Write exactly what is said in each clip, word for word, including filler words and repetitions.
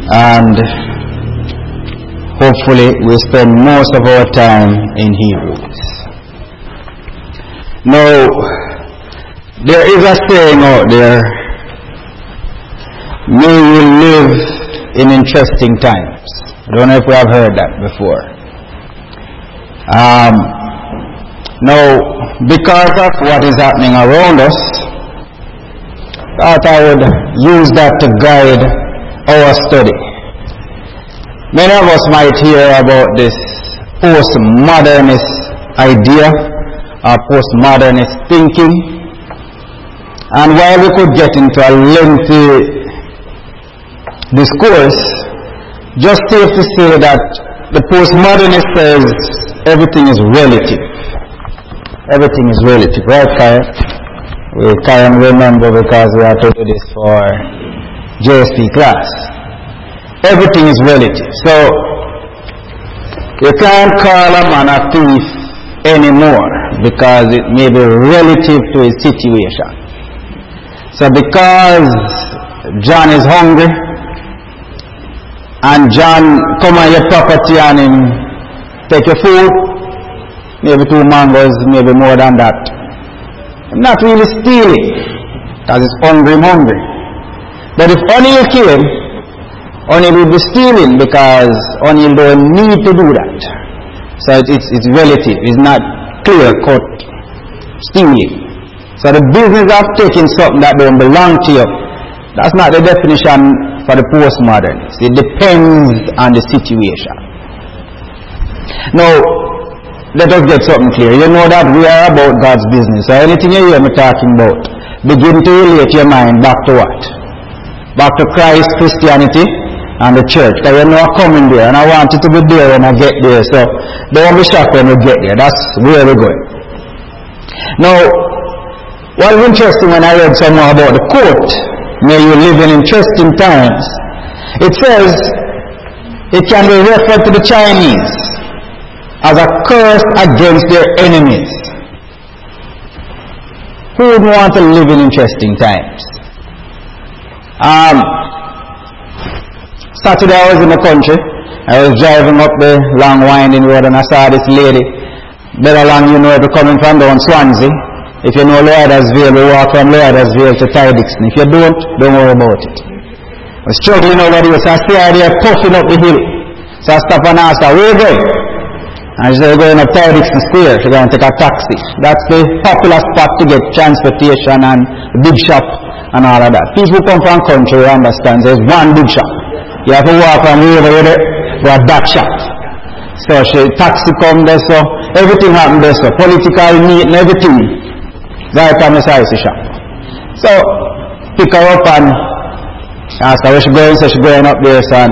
and hopefully we spend most of our time in Hebrews. Now, there is a saying out there, may you live in interesting times. I don't know if we have heard that before. Um, now, because of what is happening around us, I thought I would use that to guide our study. Many of us might hear about this postmodernist idea or postmodernist thinking, and while we could get into a lengthy discourse, just safe to say that the postmodernist says everything is relative. Everything is relative, right, Karen? We can remember because we have to do this for J S P class. Everything is relative. So, you can't call a man a thief anymore because it may be relative to his situation. So, because John is hungry, and John come on your property and him take your food, maybe two mangoes, maybe more than that. I'm not really stealing, because it's hungry, I'm hungry. But if O'Neill came, O'Neill will be stealing because O'Neill don't need to do that. So it's, it's relative, it's not clear-cut stealing. So the business of taking something that don't belong to you, that's not the definition for the postmodernists. It depends on the situation. Now, let us get something clear. You know that we are about God's business. So anything you hear me talking about, begin to relate your mind back to what? Back to Christ, Christianity, and the church. Because you know I'm coming there, and I want you to be there when I get there. So don't be shocked when we get there. That's where we're going. Now, what is interesting when I read some more about the quote, may you live in interesting times, it says it can be referred to the Chinese as a curse against their enemies. Who would want to live in interesting times? Um, Saturday I was in the country. I was driving up the long winding road and I saw this lady. Better long you know if you're coming from down Swansea. If you know Lauderdale, we walk from Lauderdale to Tidixton. If you don't, don't worry about it. I was struggling over there, so I see her there puffing up the hill. So I stop and ask her, where are you going? And she said, we're going up Tidixton Stair. She's going to take a taxi. That's the popular spot to get transportation and big shop and all of that. People who come from country understand there's one big shop. You have to walk from over there to a back shop. So she taxi come there, so everything happened there, so political meeting, everything. Right on the side of the shop. So, pick her up and ask her where she's going, so she's going up there, son.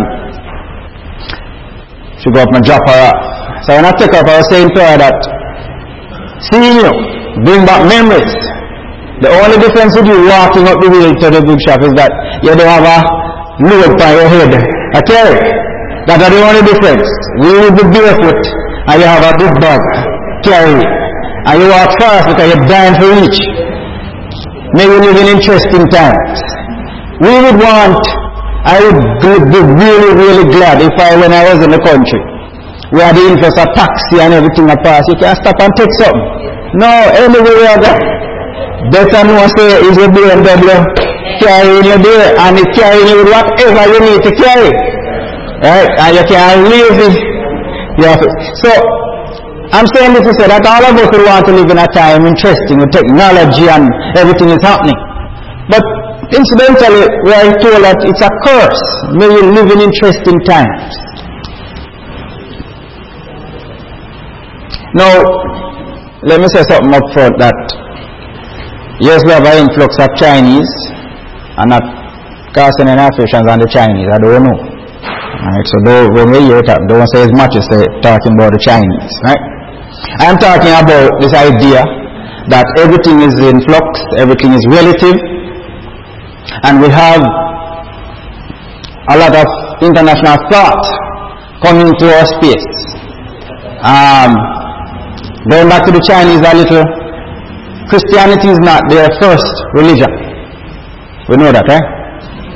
She go up and drop her off. So when I take her up, I was saying to her that, seeing you, bring back memories. The only difference with you walking up the way to the big shop is that you don't have a load by your head. I tell you, that's the only difference. You will be barefoot and you have a big bag, carry. And you walk fast because you're dying to reach. Maybe we live in interesting times. We would want, I would be really, really glad if I, when I was in the country, we had the influx of taxi and everything that pass, you can stop and take something. No, anywhere you go. Better know say is a B M W carrying you there and it's carrying you with whatever you need to carry. Right? And you can leave it. Yeah. So, I'm saying this to say that all of us will want to live in a time interesting with technology and everything is happening. But incidentally, we are told that it's a curse. May you live in interesting times. Now, let me say something up front that yes, we have an influx of Chinese and not casting any affections on the Chinese. I don't know. Alright, so though, when we hear it, don't say as much as say, talking about the Chinese, right? I am talking about this idea that everything is in flux, everything is relative, and we have a lot of international thought coming to our space. Um, going back to the Chinese a little, Christianity is not their first religion. We know that, right?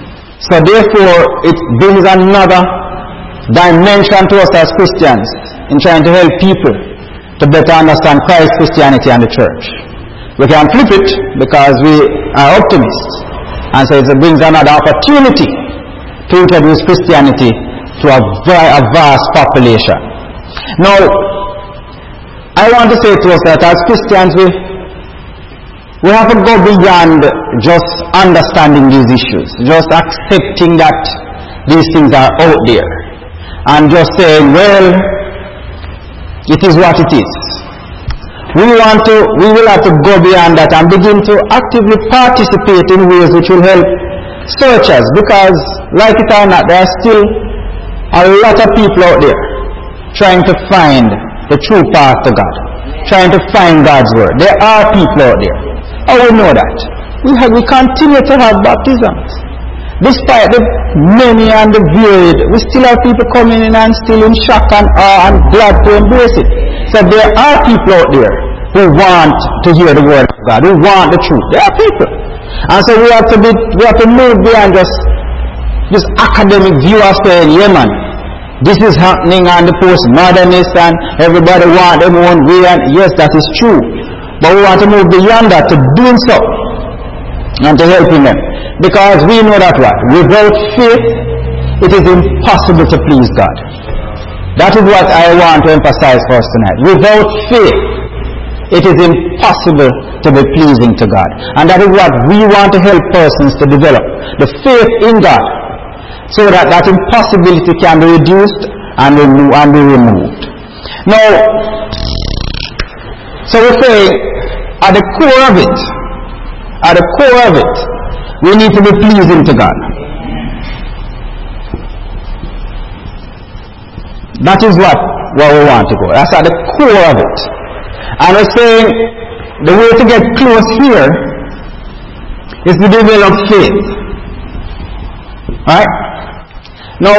So therefore, it brings another dimension to us as Christians in trying to help people to better understand Christ, Christianity, and the church. We can flip it because we are optimists, and so it brings another opportunity to introduce Christianity to a, a vast population. Now, I want to say to us that as Christians, we, we have to go beyond just understanding these issues, just accepting that these things are out there, and just saying, well, it is what it is. We want to, we will have to go beyond that and begin to actively participate in ways which will help searchers, because, like it or not, there are still a lot of people out there trying to find the true path to God, trying to find God's word. There are people out there. Oh, we know that. We have, we continue to have baptisms. Despite the many and the varied, we still have people coming in and still in shock and awe and glad to embrace it. So there are people out there who want to hear the word of God, who want the truth. There are people. And so we have to be, we have to move beyond just this academic view of saying, yeah man, this is happening on the postmodernists and everybody want their own way, and yes, that is true. But we want to move beyond that to doing so and to helping them. Because we know that what? Without faith, it is impossible to please God. That is what I want to emphasize for us tonight. Without faith, it is impossible to be pleasing to God. And that is what we want to help persons to develop. The faith in God. So that that impossibility can be reduced and, remo- and be removed. Now, so we're saying, at the core of it, at the core of it, we need to be pleasing to God. That is what, where we want to go. That's at the core of it. And we're saying the way to get close here is to develop faith. Right? Now,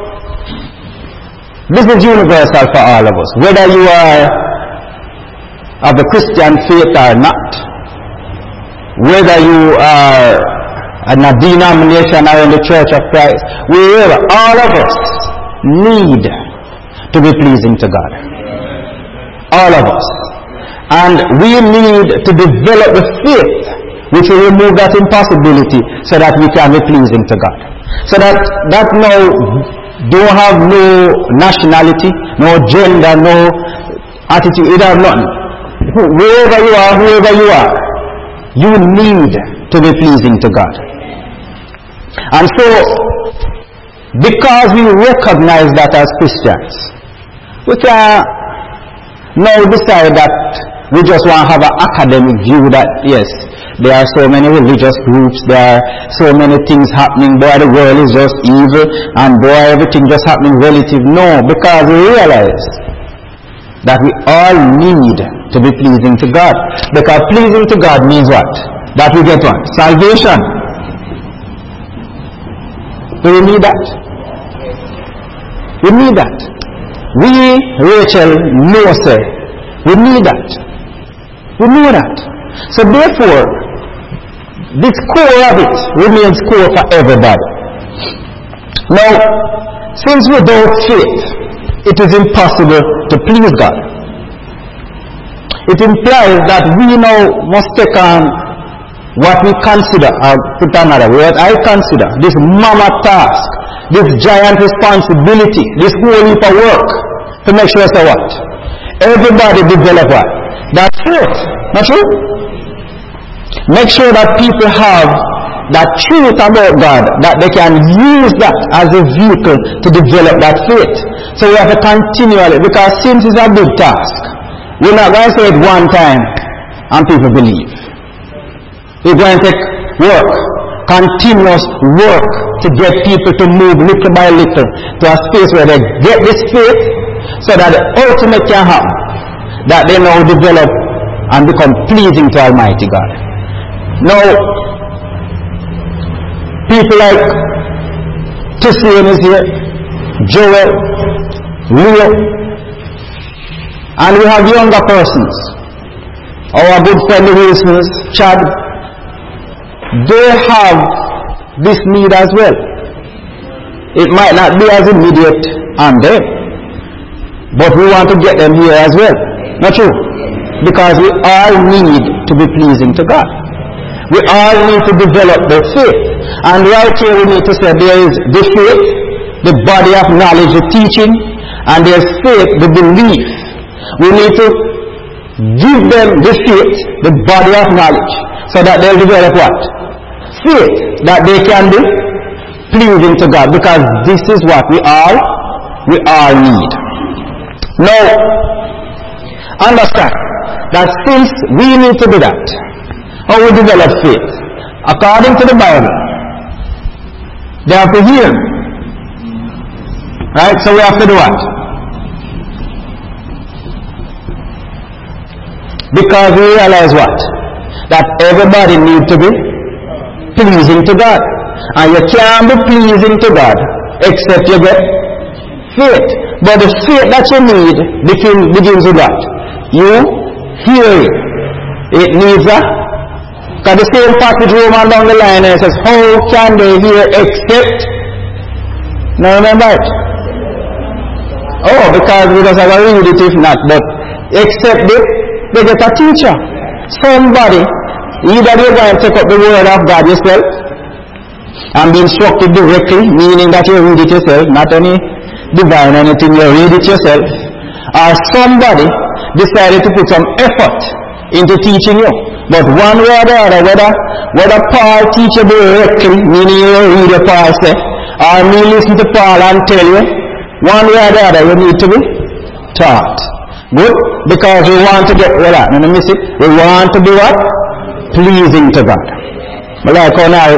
this is universal for all of us. Whether you are of the Christian faith or not, whether you are in a denomination or in the Church of Christ, wherever, all of us need to be pleasing to God. All of us. And we need to develop the faith which will remove that impossibility so that we can be pleasing to God. So that that now don't have no nationality, no gender, no attitude, it has nothing. Wherever you are, whoever you are, you need to be pleasing to God. And so, because we recognize that as Christians, we can now decide that we just want to have an academic view that, yes, there are so many religious groups, there are so many things happening, boy, the world is just evil, and boy, everything just happening relative. No, because we realize that we all need to be pleasing to God. Because pleasing to God means what? That we get what? Salvation. Do we need that? We need that. We, Rachel, know, say, we need that. We know that. So therefore, this core of it remains core for everybody. Now, since without faith, it is impossible to please God. It implies that we now must take on what we consider, or put another way, what I consider, this mammoth task, this giant responsibility, this whole heap of work, to make sure, so what? Everybody develop what? That's faith. Not true? Make sure that people have that truth about God, that they can use that as a vehicle to develop that faith. So we have to continually, because since it's a big task, we're not going to say it one time and people believe. We're going to take work, continuous work, to get people to move little by little to a space where they get this faith, so that the ultimate can happen, that they now develop and become pleasing to Almighty God. Now, people like Tissian is here, Joel, Leo, and we have younger persons. Our good friend Wilsons, Chad, they have this need as well. it might not be as immediate on them, but we want to get them here as well. Not true? Because we all need to be pleasing to God. We all need to develop the faith. And right here we need to say there is the faith, the body of knowledge, the teaching, and there's faith, the belief. We need to give them the faith, the body of knowledge, so that they'll develop what? Faith, that they can be pleasing to God, because this is what we all, we all need. Now, understand that since we need to do that, how we develop faith? According to the Bible, they have to hear. Right? So we have to do what? Because we realize what? That everybody needs to be pleasing to God. And you can't be pleasing to God except you get faith. But the faith that you need begin, begins with what? You hear it. It needs a, because the same passage Roman down the line and it says, how can they hear except? Now remember it? Oh, because we just have a read it if not, but except they, they get a teacher. Somebody, either you're going to take up the word of God yourself and be instructed directly, meaning that you read it yourself, not any divine anything, you read it yourself, or somebody decided to put some effort into teaching you. But one way or the other, whether, whether Paul teach you directly, meaning you read what Paul say, or me listen to Paul and tell you, one way or the other you need to be taught. Good? Because we want to get rid of that. Don't miss it. We want to be what? Pleasing to God. But like how now,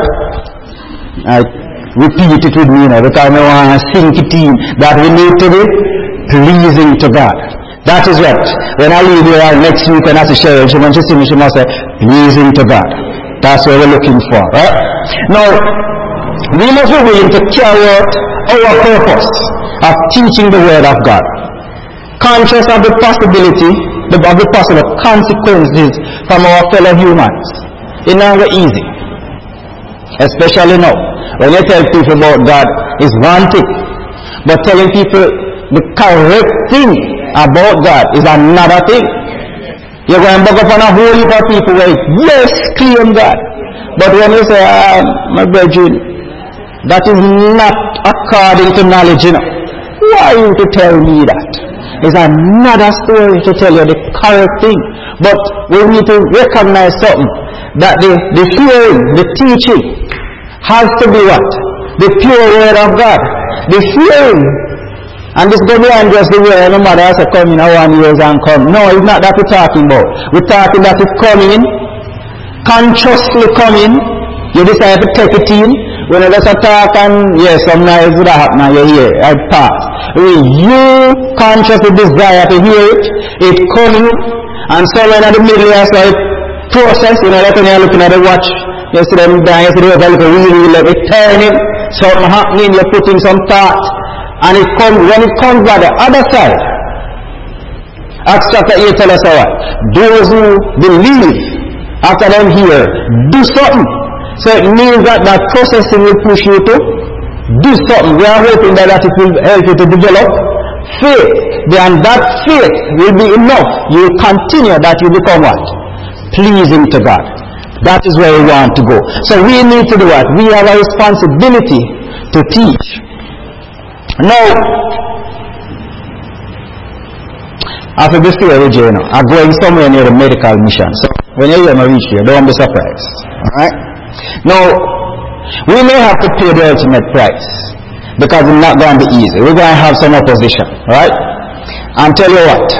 I repeat it with me now, because I want to sink it in that we need to be pleasing to God. That is what, when I leave here next week and I see Cheryl, she when she see me, she must say, pleasing to God. That's what we're looking for, right? Now, we must be willing to carry out our purpose of teaching the Word of God, conscious of the possibility, of the possible consequences from our fellow humans. It's not easy. Especially now. When you tell people about God, is one thing. But telling people the correct thing about God is another thing. You're going to bug up on a whole heap of people where yes, claim God. But when you say, ah, my brethren, that is not according to knowledge, you know. Who are you to tell me that? It's another story to tell you the correct thing. But we need to recognize something, that the, the hearing, the teaching has to be what? The pure word of God. The hearing. And this go behind just the way no matter has to come in a one years and come. No, it's not that we're talking about. We're talking that it's coming, consciously coming. You decide to take it in. When you just talk and yes, some noise would happen and you hear it, I pass. When you consciously desire to hear it, it coming, and somewhere in the middle you say process, you know, like when you're looking at the watch, you see them down, you see the vehicle really, really like it turning, something happening, you're putting some thought. And it comes, when it comes by the other side, Acts chapter eight tell us what? Those who believe, after them hear, do something. So it means that that processing will push you to do something. We are hoping that, that it will help you to develop faith. And that faith will be enough. You will continue that you become what? Pleasing to God. That is where we want to go. So we need to do what? We have a responsibility to teach. Now, after this year, you know, I'm going somewhere near the medical mission. So when you hear me reach here, don't be surprised. Alright? Now, we may have to pay the ultimate price because it's not going to be easy. We're going to have some opposition. Alright? And tell you what,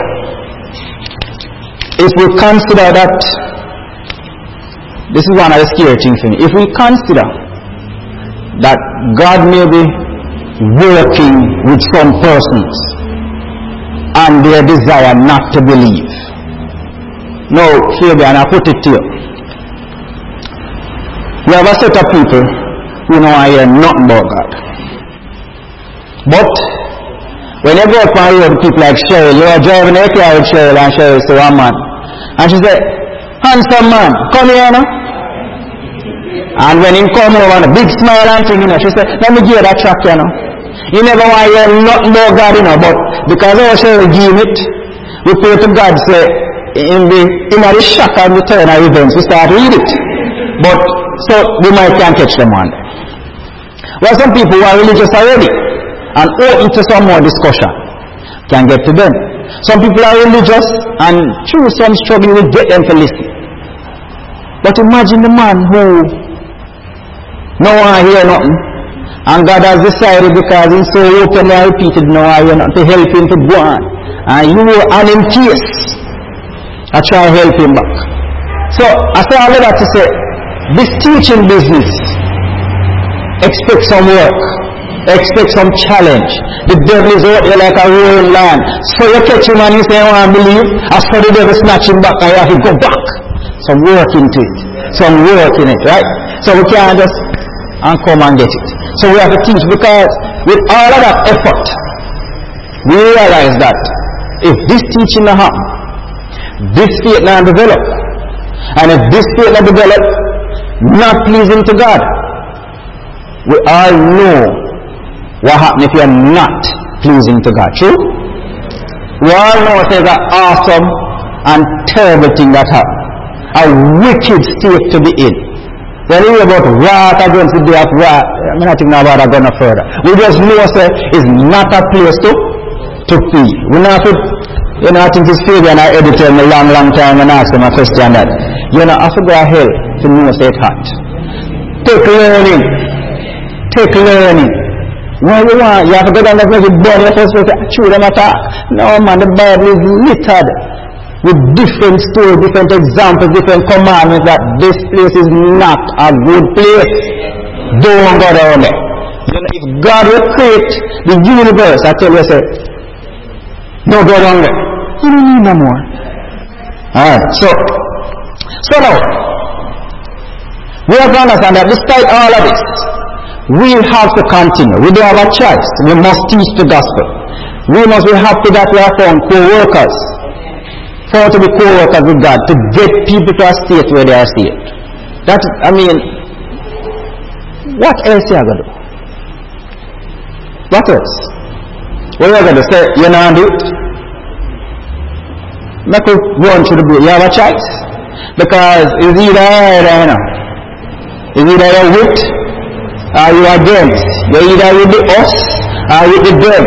if we consider that, this is one of the scary things for me. If we consider that God may be working with some persons and their desire not to believe. No, Fabian, I put it to you. We have a set of people who know I hear nothing about God. But when you go up and hear people like Cheryl, you are driving a car with Cheryl and Cheryl say, one man. And she said, handsome man, come here now. And when he come over, a big smile and thing, you know, she said, let me give you that track, you know. You never want to hear nothing about God, you know, but because I was sure we give it, we pray to God, say, in the in the shock and return of events, we start read it. But so we might can't catch them one day. Well, some people who are religious already and open to some more discussion can get to them. Some people are religious and through some struggle will get them to listen. But imagine the man who no one hear nothing, and God has decided because he's so openly repeated no one hear nothing to help him to go on. And you and in case I try to help him back. So I say all of that to say this teaching business expect some work, expect some challenge. The devil is out there like a roaring lion. So you catch him and you say, oh, I believe. As for the devil snatch him back, I have to go back. Some work into it. Some work in it, right? So we can't just and come and get it. So we have to teach, because with all of that effort, we realize that if this teaching not happen, this faith not develop, and if this faith not develop, not pleasing to God, we all know what happens if you are not pleasing to God. True? We all know there's an awesome and terrible thing that happens. A wicked state to be in. When we hear about wrath against the day of wrath, I'm not thinking about that going no further. We just know that it's not a place to to be. We not to, you know, I think it's Fabian, I edited me a long, long time and asked him a question that, you know, I have to go to hell to know say it hot. Take learning. Take learning. What you want? You have to go down there and burn your first place. True, them attack. No man, the Bible is littered with different stories, different examples, different commandments that this place is not a good place. Don't go down there. You know, if God will create the universe, I tell you, I say, no, go down there. You don't need no more. Alright, so, so now, we have to understand that despite all of this, we have to continue. We don't have a choice. We must teach the gospel. We must be happy that we are found co-workers. For to be co-workers with God, to get people to a state where they are saved. That, I mean, what else are you going to do? What else? What are you going to say? You're not do it? Make it run through the boat. You have a choice. Because it's either either, you know. It's either you're with or you're against. You're either with the us or with the them.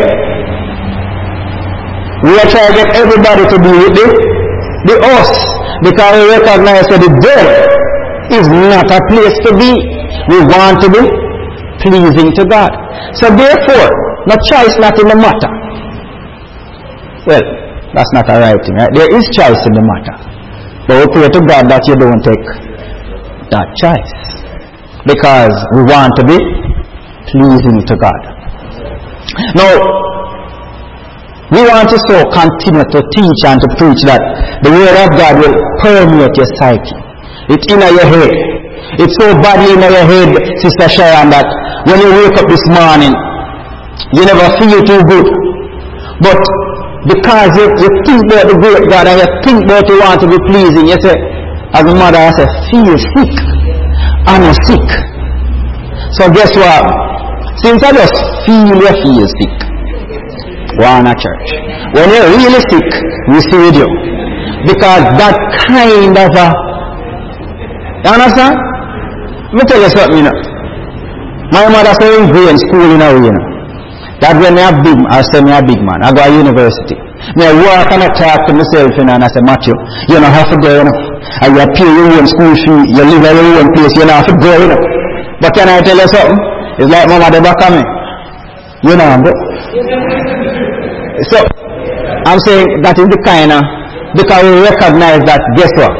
We are trying to get everybody to be with the, the us, because we recognize that the devil is not a place to be. We want to be pleasing to God. So therefore, no choice not in the matter. Well, that's not a right thing, right? There is choice in the matter. But we pray to God that you don't take that choice. Because we want to be pleasing to God. Now, we want to so continue to teach and to preach that the word of God will permeate your psyche. It's in your head. It's so badly in your head, Sister Sharon, that when you wake up this morning, you never feel too good. But because you, you think about the great God and you think about you want to be pleasing, you say, as a mother, I say, feel sick. I'm sick. So guess what? Since I just feel you feel sick, we're in a church. When you're really sick, we see with you. Because that kind of a, you understand? Let me tell you something, you know. My mother said in grade school, you know, you know. That when I big, I say me a big man. I go to university. Me I work and I talk to myself, you know, and I say, Matthew, you don't have to go, you know. And you pay your own school fee, you live at your own place, you don't have to go, you know. But can I tell you something? It's like mama the back of me. You know, bro. So, I'm saying that is the kind of, because we recognize that, guess what?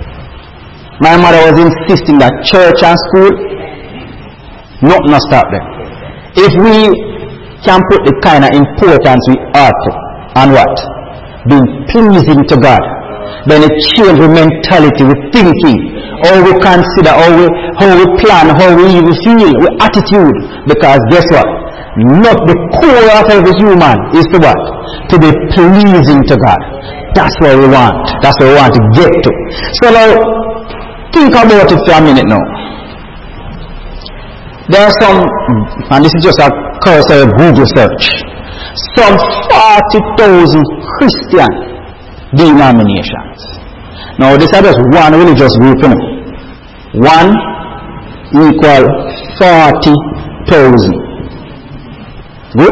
My mother was insisting that church and school, nothing will stop them. If we can put the kind of importance we ought to, on what? Being pleasing to God, then it changes the mentality, the thinking, how we consider, how we, how we plan, how we even feel, our attitude. Because guess what? Not the core of every human is to what? To be pleasing to God. That's what we want. That's what we want to get to. So now, think about it for a minute now. There are some, and this is just a cursory Google search, some forty thousand Christian denominations. Now this is just one religious group, you know. One equal forty thousand. Good?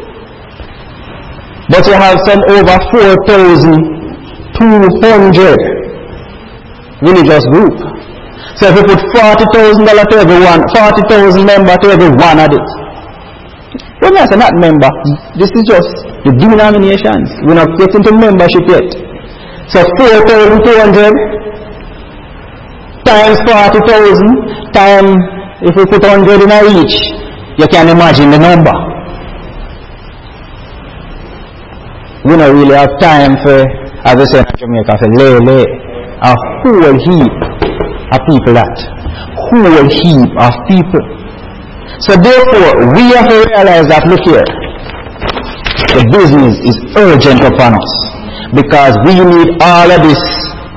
But you have some over four thousand two hundred religious group. So if you put forty thousand dollars to every one, forty thousand members to every one of it. Well, that's not member. This is just the denominations. We're not getting to membership yet. So four thousand two hundred times forty thousand times, if we put one hundred in a each, you can imagine the number. We don't really have time for, as we say in Jamaica, for lay, lay, a whole heap of people that. Whole heap of people. So therefore, we have to realize that, look here, the business is urgent upon us. Because we need all of this,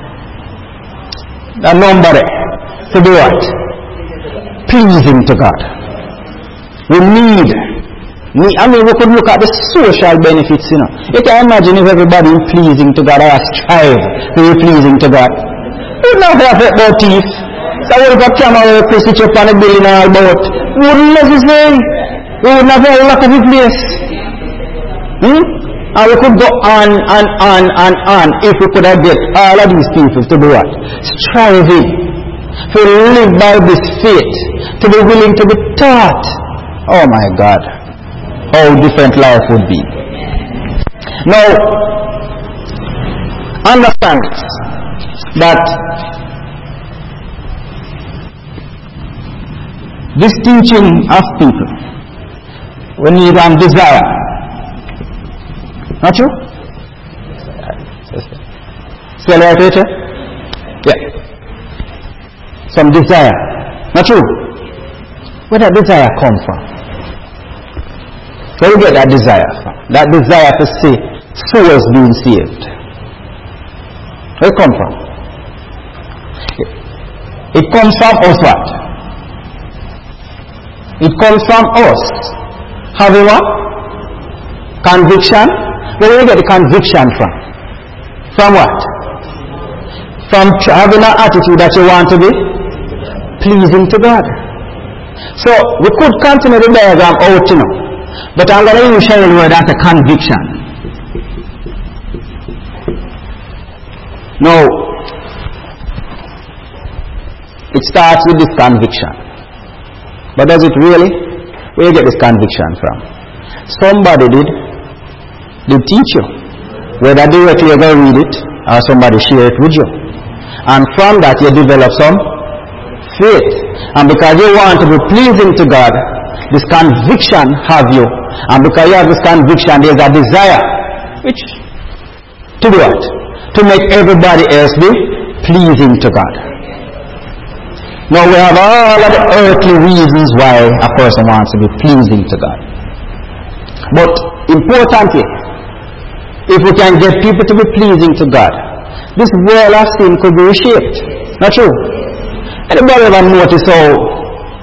the number to do what? Pleasing to God. We need, I mean, we could look at the social benefits, you know. You can imagine if everybody is pleasing to God or strive to be pleasing to God. We would not have it about thief. So we would have camera where we switch up on the building all about. We wouldn't necessarily. We wouldn't have a lot of the place. Hmm? And we could go on and on and on if we could have get all of these people to do what? Striving. To live by this faith. To be willing to be taught. Oh my God. How different life would be. Now, understand that this teaching of people, we need a desire. Not true? Spell right, teacher? Yeah. Some desire. Not true? Where does that desire come from? Where do you get that desire from? That desire to see souls being saved. Where it come from? It comes from us what? It comes from us having what? Conviction. Where do you get the conviction from? From what? From having an attitude that you want to be pleasing to God. So we could continue the diagram out, you know. But I'm going to use the word as a conviction. Now, it starts with this conviction. But does it really? Where do you get this conviction from? Somebody did, did teach you. Whether directly you go read it, or somebody share it with you. And from that you develop some faith. And because you want to be pleasing to God, this conviction have you. And because you have this conviction, there's a desire. Which? To do what? To make everybody else be pleasing to God. Now we have all of the earthly reasons why a person wants to be pleasing to God. But importantly, if we can get people to be pleasing to God, this world of sin could be reshaped. Not true? Anybody ever notice how?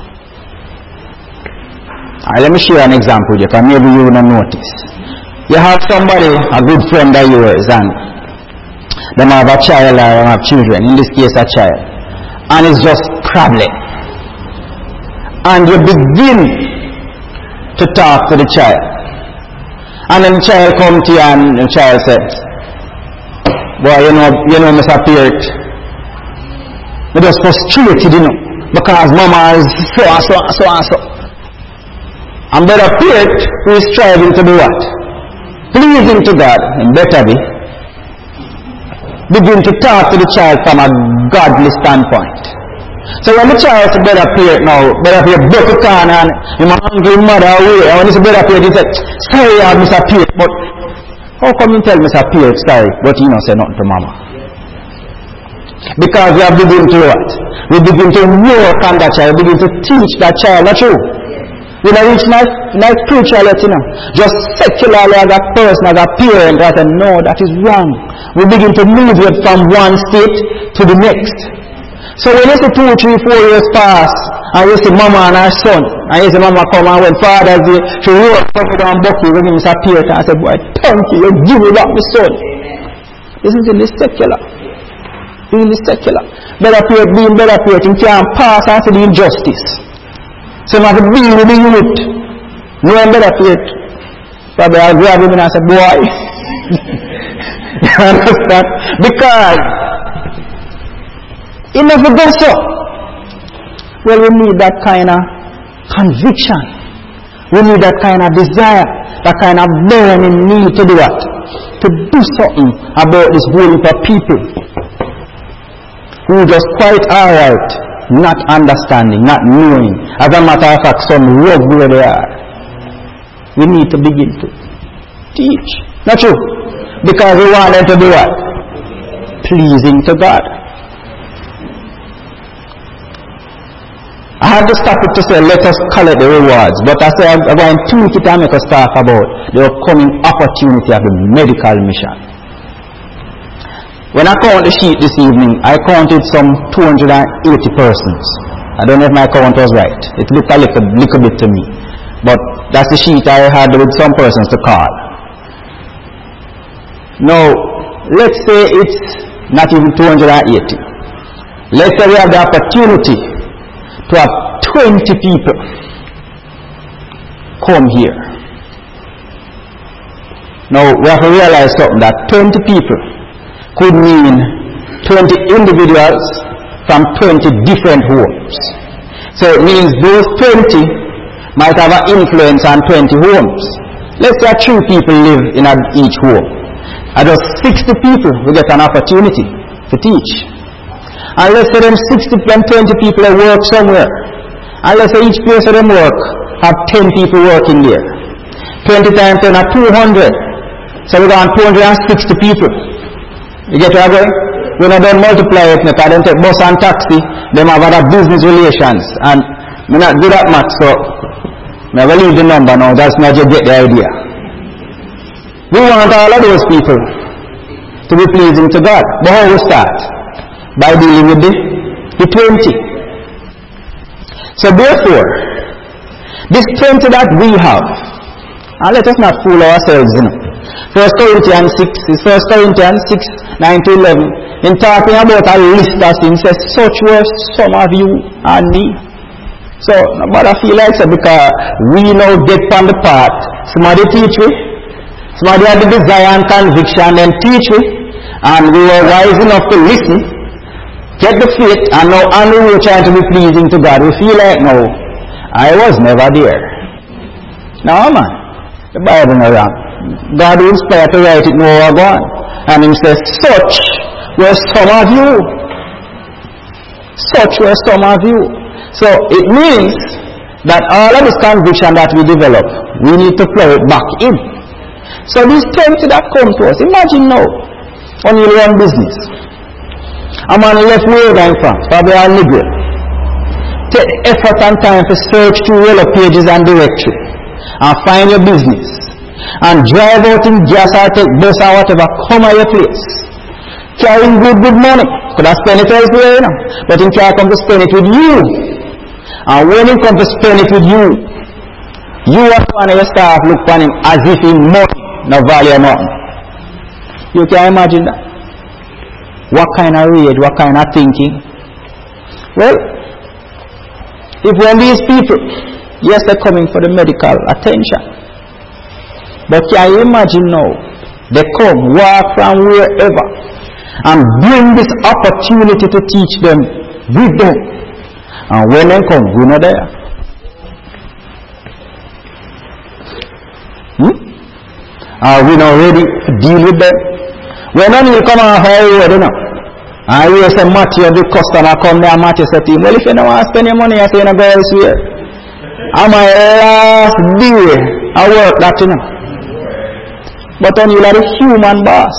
Alright, let me share an example with you, because maybe you wouldn't notice. You have somebody, a good friend of yours, and they have a child or they have children, in this case a child, and it's just crabbling. And you begin to talk to the child. And then the child comes to you and the child says, boy, you know, you know, Mister Peart, I'm just frustrated, you know, because mama is so and so and so and so. And Brother Peart, who is striving to do what? Pleasing to God, and better be, begin to talk to the child from a godly standpoint. So when the child says, Brother Peart now, Brother Peart broke the corner and him hungry mother away, and when he said Brother Peart, he said, sorry, uh, Mister Peart, but how come you tell Mister Peart sorry, but he don't say nothing to mama? Because we have begun to what? We begin to work on that child, we begin to teach that child, not true? We don't reach nice, nice spirituality, you know. Just secularly as a person, as a parent, that no, that is wrong. We begin to move it from one state to the next. So when you see two, three, four years pass, and you see mama and her son, and you see mama come and when Father's Day, she wrote something down Bucky, when he appeared and said, boy, thank you, you give me back my son. This is in the secular. In the secular. Better pay it, being better pay it, and can't pass after the injustice. So you have to be with the youth. No one better pay it. Probably I'll grab him and I say, boy. You understand? Because it never goes so. Well, we need that kind of conviction. We need that kind of desire, that kind of burning need to do what? To do something about this whole group of people who just quite alright, not understanding, not knowing. As a matter of fact, some rogue where they are. We need to begin to teach. Not true? Because we want them to be what? Pleasing to God. I had to stop it to say, let us collect the rewards. But I say, I'm going to tweak it and make us talk about the upcoming opportunity of the medical mission. When I count the sheet this evening, I counted some two hundred eighty persons. I don't know if my count was right. It looked a little, little bit to me. But that's the sheet I had with some persons to call. Now, let's say it's not even two hundred eighty. Let's say we have the opportunity to have twenty people come here. Now, we have to realize something, that twenty people could mean twenty individuals from twenty different homes. So it means those twenty might have an influence on twenty homes. Let's say three people live in each home. And just sixty people will get an opportunity to teach. And let's say them sixty and twenty people that work somewhere. And let's say each place of them work have ten people working there. twenty times ten are two hundred. So we got two hundred sixty people. You get where I'm going? When I don't multiply it, I don't take bus and taxi, them have other business relations. And I'm not good at math, so I will leave the number now. That's not you get the idea. We want all of those people to be pleasing to God. But how we start? By dealing with the, the twenty. So therefore, this twenty that we have, and let us not fool ourselves, you know. First Corinthians six, First Corinthians six, nine to eleven, in talking about a list of things, says, such were some of you and me. So, nobody feel like so, because we now get on the path. Somebody teach me, somebody had the desire and conviction and teach me, and we were wise enough to listen, get the faith, and now and we were trying to be pleasing to God. We feel like, no, I was never there. No, man, the Bible is wrong. God will inspire to write it more gone. And he says, such were some of you. Such were some of you. So it means that all of this conviction that we develop, we need to plow it back in. So these twenty that come to us, imagine now, only one business. A man left way down from, probably a nigger. Take effort and time to search through yellow pages and directory and find your business. And drive out in gas or take bus or whatever, come at your place. Carrying good, good money. Could have spent it elsewhere, you know. But he can't come to spend it with you. And when he comes to spend it with you, you as one of your staff look upon him as if he money, no value or nothing. You can imagine that. What kind of rage, what kind of thinking? Well, if when these people, yes, they're coming for the medical attention. But can you imagine now, they come, walk from wherever, and bring this opportunity to teach them with them. And when they come, we're not there. Hmm? Are we not ready to deal with them? When only come on our road, you know. And we say, Matthew, the customer come there, Matthew said to him, well, if you don't want to spend your money, I say, you're not going elsewhere. And my last day, I work that, you know. But then you'll have a human boss.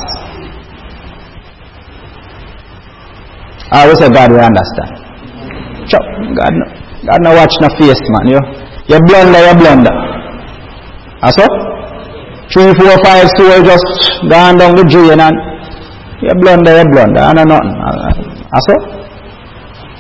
I will say, God will understand. Chop, God no, God no watch no face, man. You, you blunder, you blunder. That's what? Three, four, five, so you just gone down the drain and you blunder, you blunder. I know nothing. That's what?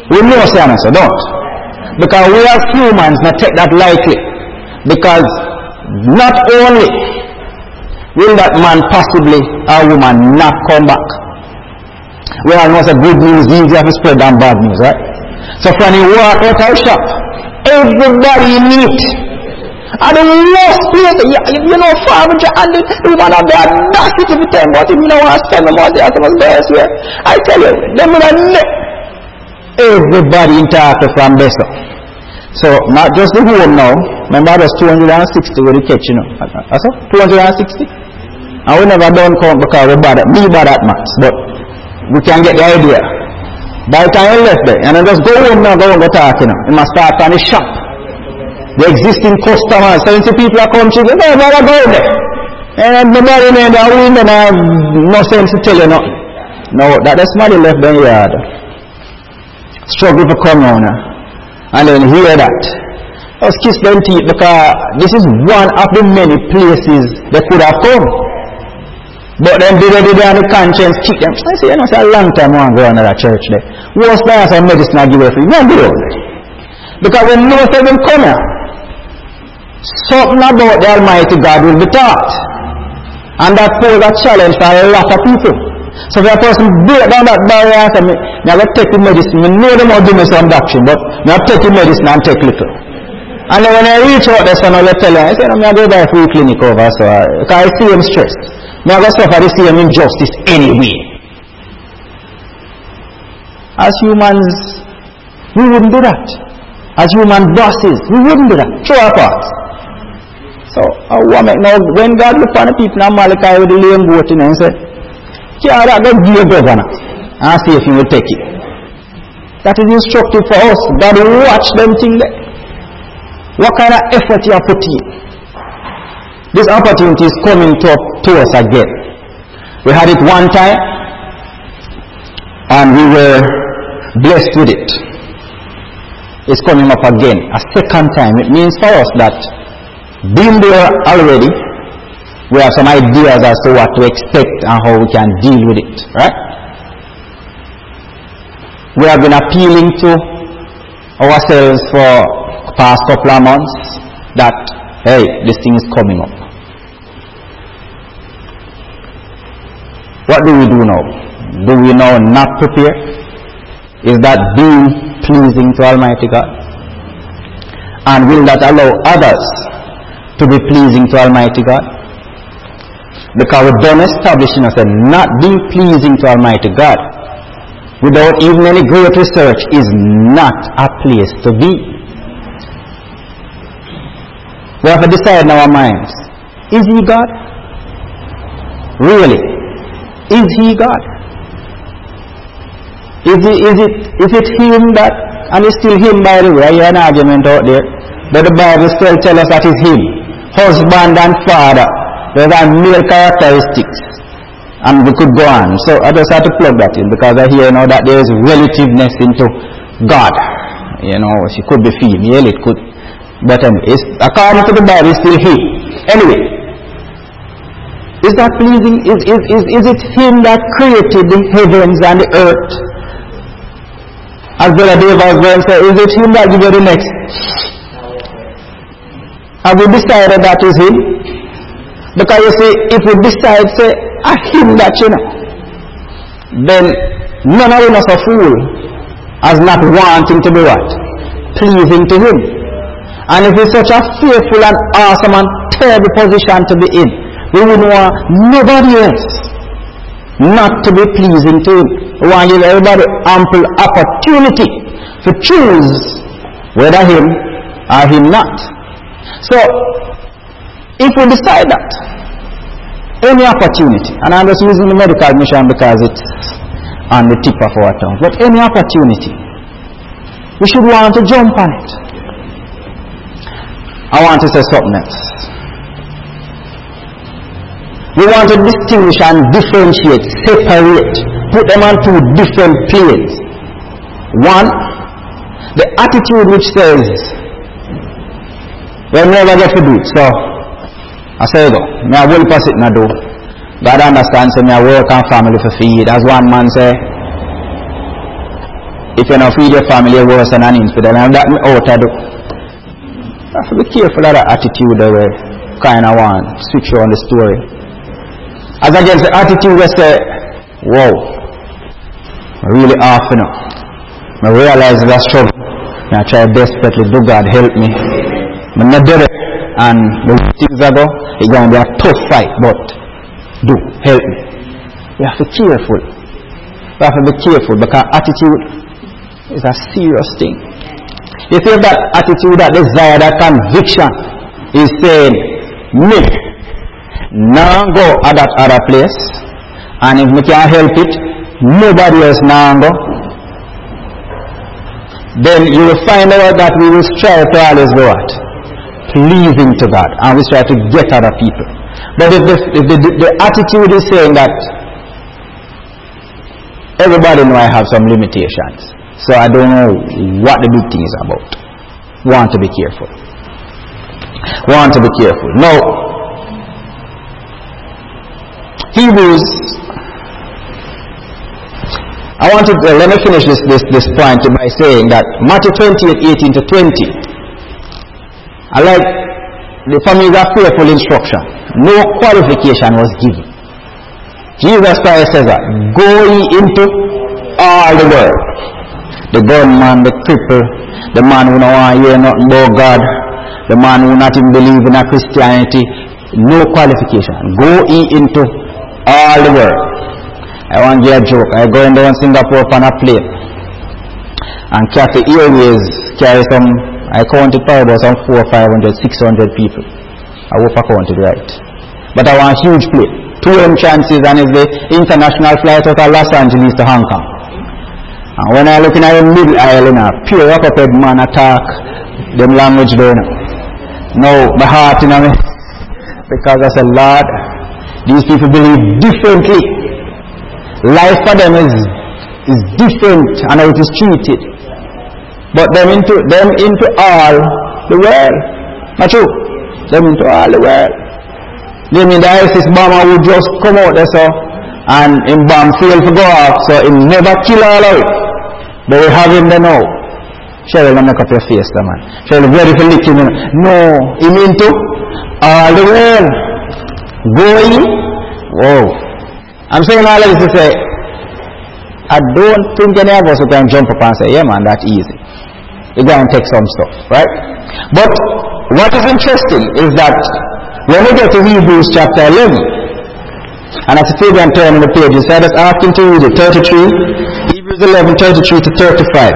We know say so don't. Because we as humans not take that lightly. Because not only will that man possibly or woman not come back. We all know that good news is easier to spread than bad news, right? So when you walk out of shop, everybody meet. And the worst place, you, you know, farm and the woman have the audacity to tell about him, you know, I spend the money at the best way. I tell you, them will not everybody interact from Bessa. So, not just the home now. Remember, there's two hundred sixty with the catch, you know. That's all? two hundred sixty? And we never done count because we bad at, me bad at maths. But we can get the idea. By the time you left there, and then just go home now, go home, go talk, you know. You must start on the shop. The existing customers, seventy people are coming to you, no, never go there. And the money in the window, no sense to tell you nothing. No, that the somebody left the yard. Struggle to come on and then hear that. Let's kiss them teeth because this is one of the many places they could have come. But then they did on the conscience kick them. I say, you know, it's a long time I want to go another church there. What's that as a medicine I give away for you? No, do it. Because when no seven come here, something about the Almighty God will be taught. And that poses a challenge for a lot of people. So if a person break down that barrier and say, I have to take the medicine, I know them how to do me some doctrine, but I have to take the medicine and take little. And then when I reach out there, so I tell you, I say, no, I go by a free clinic over, so I, because I see him stressed. I go suffer the same injustice anyway. As humans, we wouldn't do that. As human bosses, we wouldn't do that. Throw apart. So, a woman, now, when God look on the people in Malachi with the lame goat in and say, yeah, that God give a governor and see if he will take it. That is instructive for us. God will watch them things there. What kind of effort you are putting in? This opportunity is coming to, to us again. We had it one time and we were blessed with it. It's coming up again, a second time. It means for us that being there already, we have some ideas as to what to expect and how we can deal with it, right? We have been appealing to ourselves for the past couple of months that, hey, this thing is coming up. What do we do now? Do we now not prepare? Is that being pleasing to Almighty God? And will that allow others to be pleasing to Almighty God? Because we've done establishing us that not being pleasing to Almighty God without even any great research is not a place to be. We have to decide in our minds, is He God? Really? Is He God? Is it, is it, is it Him that, and it's still Him by the way, I hear an argument out there, but the Bible still tells us that it's Him, husband and father. There are male characteristics, and we could go on. So I just have to plug that in because I hear now that there is relativeness into God. You know, she could be female, it could, but anyway, it's, according to the Bible, it's still He. Anyway, is that pleasing? Is, is, is, is it Him that created the heavens and the earth? As Brother Dave was going to say, is it Him that gives you the next? Have we decided that is Him? Because you see, if we decide, say, a Him that you know, then none of us are fool as not wanting to be what? Pleasing to Him. And if it's such a fearful and awesome and terrible position to be in, we would want nobody else not to be pleasing to Him. We want to give everybody ample opportunity to choose whether Him or Him not. So, if we decide that, any opportunity, and I'm just using the medical mission because it's on the tip of our tongue, but any opportunity, we should want to jump on it. I want to say something else. We want to distinguish and differentiate, separate, put them on two different planes. One, the attitude which says, we'll never get to do it, so I say, go, I will pass it now do. God understands, so I work and family for feed. As one man say, if you don't feed your family, you're worse than an infidel. And that me out of do. You have to be careful of that attitude that we kind of want. Switch on the story. As against the attitude we say, whoa, I'm really off, you know. I realize that struggle. And I try desperately, do God help me. I'm not doing it. And the things I go, it's going to be a tough fight, but do, help me. You have to be careful. You have to be careful because attitude is a serious thing. If you have that attitude, that desire, that conviction is saying, me, now go at that other place, and if we can't help it, nobody else now go, then you will find out that we will strive to always go at pleasing to God, and we try to get other people. But if the, if the, the attitude is saying that everybody know I have some limitations, so I don't know what the big thing is about. Want to be careful. Want to be careful. Now, Hebrews, I wanted to, let me finish this, this, this point by saying that Matthew twenty-eight, eighteen to twenty, I like, the family is a fearful instruction. No qualification was given. Jesus Christ says that, go ye into all the world. The gunman, the cripple, the man who don't want to hear nothing about God, the man who not even believe in a Christianity, no qualification. Go ye into all the world. I want to get a joke. I go in down Singapore on a plane, and Cathay Airways carry some, I counted probably about some four, five hundred, six hundred people. I hope I counted right. But I want a huge plane. Two entrances, and it's the international flight out of Los Angeles to Hong Kong. And when I look in the middle aisle, you know, pure up-head man attack them language there. Now, my heart, you know, because I said, Lord, these people believe differently. Life for them is is different and how it is treated. But them into them into all the world. Not true. Them into all the world. They mean the ISIS bomber would just come out there so and him bomb fail to go off, so him never kill all of it. But we have him there now. Cheryl, don't make up your face there, man. Cheryl, very for licking him. No, him into all the world. Going. Whoa. I'm saying all of this to say, I don't think any of us can jump up and say, yeah man, that's easy. You're going to take some stuff, right? But what is interesting is that when we get to Hebrews chapter eleven, and as if you can turn on the page, I was asking to read it, thirty-three, Hebrews eleven, thirty-three to thirty-five.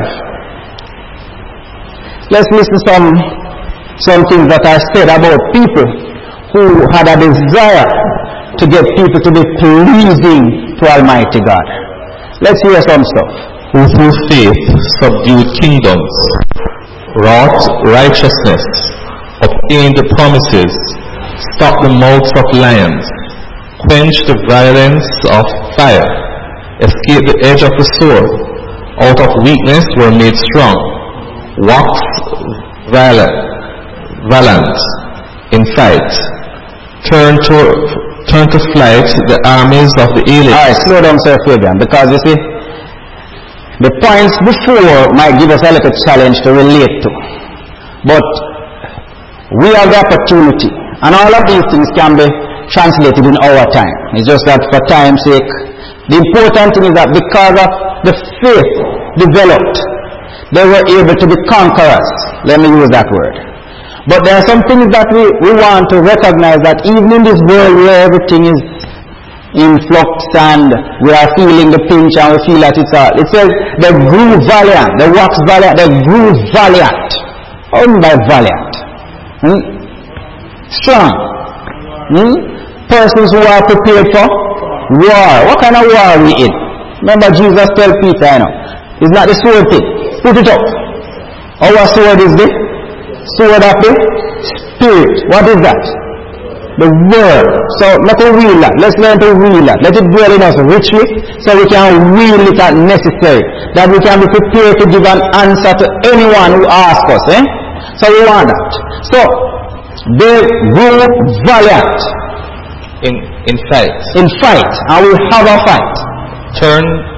Let's listen to some, some things that are said about people who had a desire to get people to be pleasing to Almighty God. Let's hear some stuff. Who through faith subdued kingdoms, wrought righteousness, obtained the promises, stopped the mouths of lions, quenched the violence of fire, escaped the edge of the sword, out of weakness were made strong, waxed violent, valiant in fight, turned to turn to flight the armies of the aliens. Alright, slow down, Sir Fabian, because you see, the points before might give us a little challenge to relate to. But we have the opportunity, and all of these things can be translated in our time. It's just that for time's sake, the important thing is that because of the faith developed, they were able to be conquerors. Let me use that word. But there are some things that we, we want to recognize, that even in this world where everything is in flux and we are feeling the pinch and we feel that it's all, it says they grew valiant, they waxed valiant, they grew valiant. Owned by valiant. Hmm? Strong. Hmm? Persons who are prepared for war. What kind of war are we in? Remember Jesus told Peter, you know, it's not the sword thing. Put it up. Our sword is the sword of the Spirit. What is that? The word. So let us wield that. Let's learn to wield that. Let it dwell in us richly so we can wield it as necessary. That we can be prepared to give an answer to anyone who asks us. Eh? So we want that. So they grew valiant. In, in fight. In fight. And we have a fight. Turn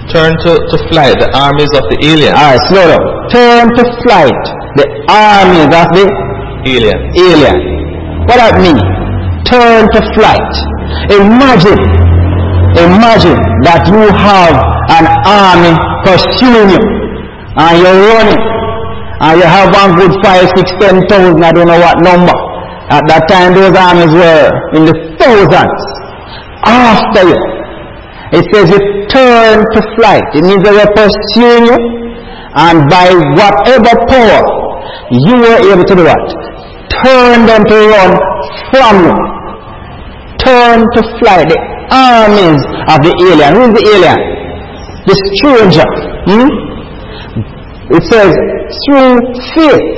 turn to, to flight the armies of the aliens. Alright, slow down. Turn to flight the armies of the Alien. alien. What that mean? Turn to flight. Imagine, imagine that you have an army pursuing you, and you're running, and you have one good five, six, ten thousand, I don't know what number. At that time, those armies were in the thousands. After you, it says you turn to flight. It means they were pursuing you, and by whatever power, you were able to do what? Turn them to run from you. Turn to flight. The armies of the alien. Who is the alien? The stranger. Hmm? It says, through faith.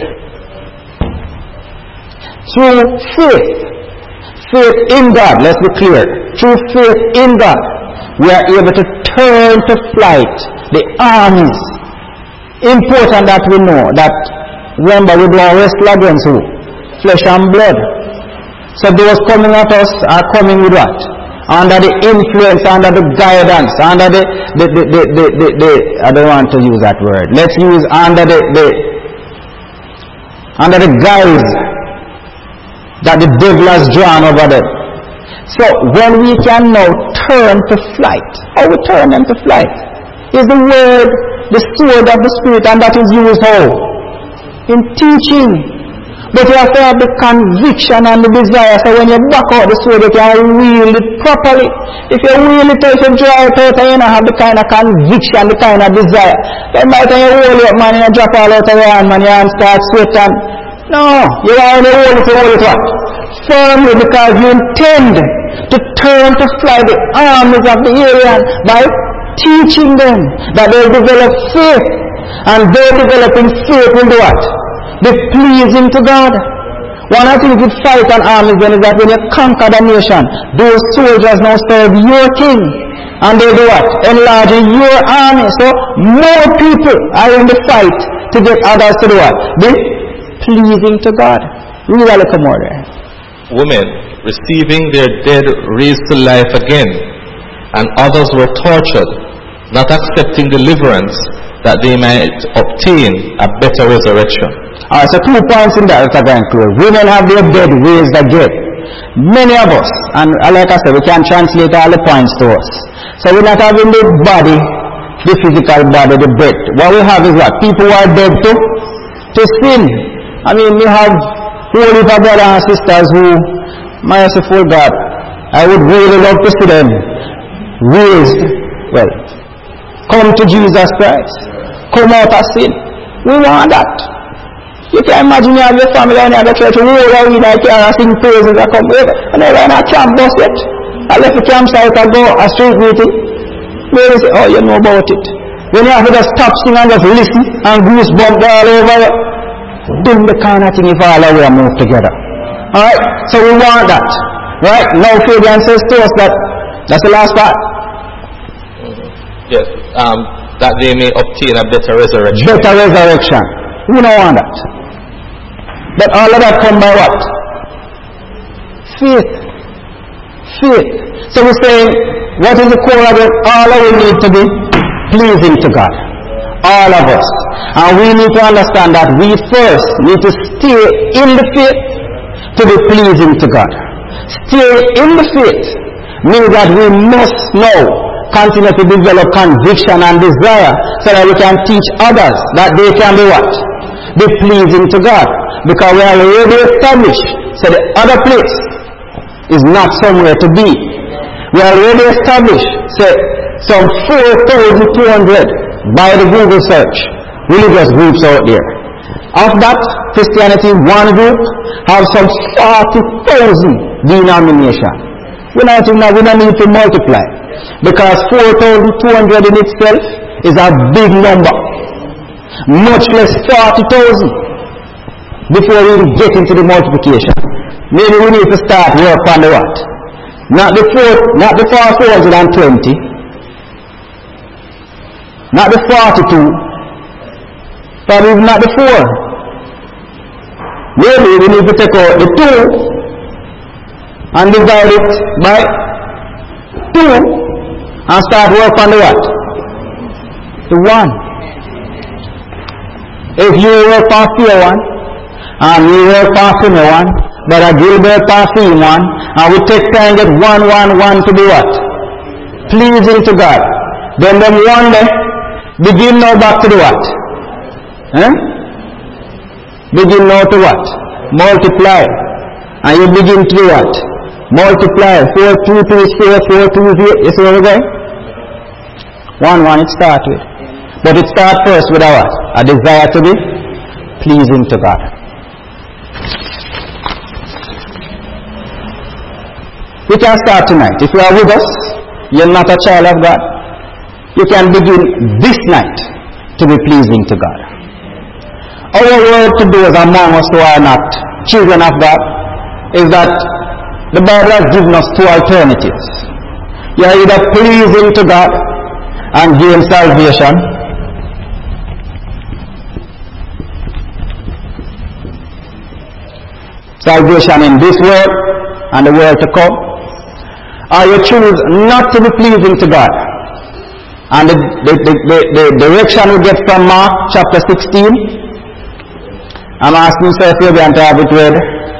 Through faith. Faith in God. Let's be clear. Through faith in God, we are able to turn to flight the armies. Important that we know that, remember, we don't wrestle against who? Flesh and blood. So those coming at us are coming with what? Under the influence, under the guidance, under the, the, the, the, the, the, the I don't want to use that word. Let's use under the, the under the guise that the devil has drawn over them. So when we can now turn to flight, how we turn them to flight is the word, the sword of the Spirit, and that is used how? In teaching. But you have to have the conviction and the desire, so when you back out the sword, you can wield it properly. If you wield it out, if you draw it out, and you don't have the kind of conviction, the kind of desire, then by the time you hold it up, man, you drop all out of your hand, man, your hand starts sweating. No, you are only hold it, you hold it what? Firmly, because you intend to turn to fly the armies of the alien by teaching them that they will develop faith, and they developing faith will do what? Be pleasing to God. One of the things with fight and armies then is that when you conquer the nation, those soldiers now serve your king, and they do what? Enlarging your army. So more people are in the fight to get others to do what? Be pleasing to God. Read a little more there. Women receiving their dead raised to life again, and others were tortured, not accepting deliverance, that they might obtain a better resurrection. Alright, so two points in that that are going to include. Women have their dead raised again. Many of us, and like I said, we can translate all the points to us. So we're not having the body, the physical body, the dead. What we have is what? People who are dead to, to sin. I mean, we have whole heap of brothers and sisters who, merciful God, I would really love to see them raised, well, come to Jesus Christ, come out of sin. We want that. You can imagine you have your family and you have the church roll out with like you and sing praises and come over. And they're in a camp bus yet. I left the campsite and go a street meeting. Maybe say, oh, you know about it. When you have to just stop singing and just listen and goosebump all over you, doing the kind of thing if all of we are moved together. Alright? So we want that. Right? Now Fabian says to us that, that's the last part. Yes. Um, that they may obtain a better resurrection. Better resurrection. We don't want that. But all of that come by what? Faith. Faith. So we're saying, what is the core of it? All of we need to be pleasing to God. All of us. And we need to understand that we first need to stay in the faith to be pleasing to God. Stay in the faith means that we must now continue to develop conviction and desire so that we can teach others that they can be what? Be pleasing to God. Because we are already established. So the other place is not somewhere to be. We are already established. So some four thousand two hundred by the Google search religious groups out there. Of that, Christianity, one group, have some forty thousand denominations. We don't, we don't need to multiply. Because four thousand two hundred in itself is a big number. Much less forty thousand before we get into the multiplication. Maybe we need to start work on the what? Not the four, not the four hundred twenty, not the forty-two, probably not the four. Maybe we need to take out the two and divide it by two and start work on the what? The one. If you work for fear one, and we work for female one, but a Gilbert for female one, and we take time get one, one, one to do what? Pleasing to God. Then them one day, begin now back to do what? Huh? Begin now to what? Multiply. And you begin to do what? Multiply. four, two, two is four, four, two is eight. You see where we're going? one, one it starts with. But it starts first with a what? A desire to be pleasing to God. We can start tonight. If you are with us, you're not a child of God, you can begin this night to be pleasing to God. Our word to those among us who are not children of God is that the Bible has given us two alternatives. You are either pleasing to God and gain salvation, salvation in this world and the world to come, or you choose not to be pleasing to God. And the, the, the, the, the direction we get from Mark chapter sixteen, I'm asking Sir Fabian to have it read.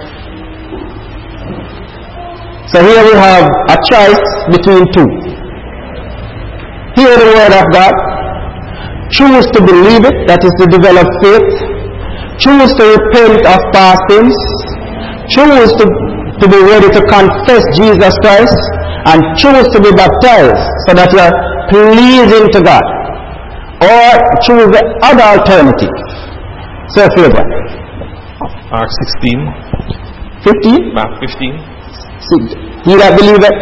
So here we have a choice between two. Hear the word of God, choose to believe it, that is to develop faith, choose to repent of past sins, choose to, to be ready to confess Jesus Christ, and choose to be baptized so that you are pleasing to God. Or choose the other alternative. Sir Fabian. Mark sixteen. fifteen? Mark fifteen. He that believeth.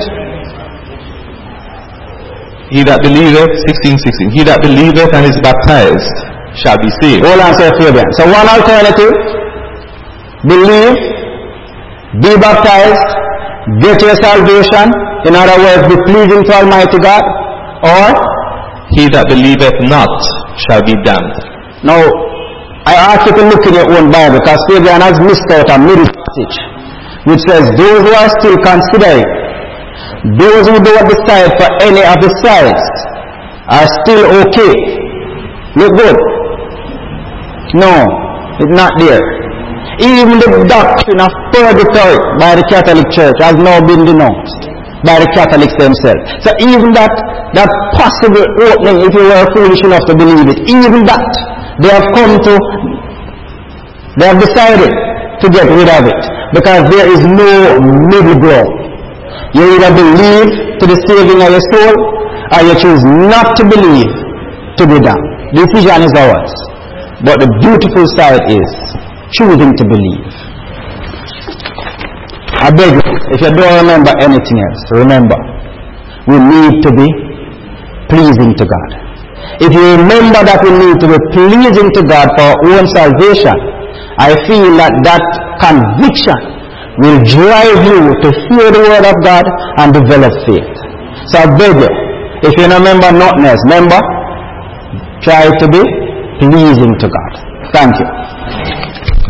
He that believeth, sixteen, sixteen. He that believeth and is baptized shall be saved. Hold on, Sir Fabian. So one alternative, believe, be baptized, get your salvation, in other words, be pleasing to Almighty God, or he that believeth not shall be damned. Now, I ask you to look in your own Bible, because Fabian has missed out a middle passage, which says, those who are still considering, those who don't decide for any of the sides, are still okay. Look good. No, it's not there. Even the doctrine of purgatory by the Catholic Church has now been denounced by the Catholics themselves. So even that, that possible opening, if you were foolish enough to believe it, even that, they have come to, they have decided to get rid of it, because there is no middle ground. You either believe to the saving of your soul, or you choose not to believe to be damned. The decision is ours. But the beautiful side is choosing to believe. I beg you, if you don't remember anything else, remember, we need to be pleasing to God. If you remember that we need to be pleasing to God for our own salvation, I feel that that conviction will drive you to hear the word of God and develop faith. So I beg you, if you remember nothing else, remember, try to be pleasing to God. Thank you.